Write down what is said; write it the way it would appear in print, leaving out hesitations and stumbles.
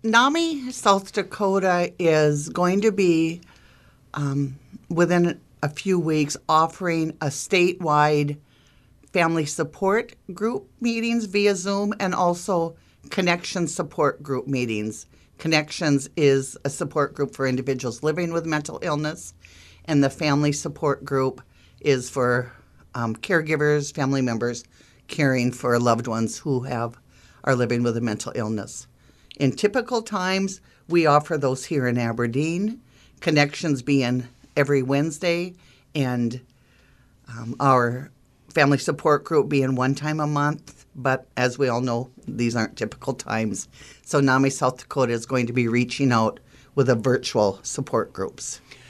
NAMI South Dakota is going to be, within a few weeks, offering a statewide family support group meetings via Zoom and also Connection support group meetings. Connections is a support group for individuals living with mental illness, and the family support group is for caregivers, family members caring for loved ones who are living with a mental illness. In typical times, we offer those here in Aberdeen, Connections being every Wednesday, and our family support group being one time a month. But as we all know, these aren't typical times. So NAMI South Dakota is going to be reaching out with a virtual support groups.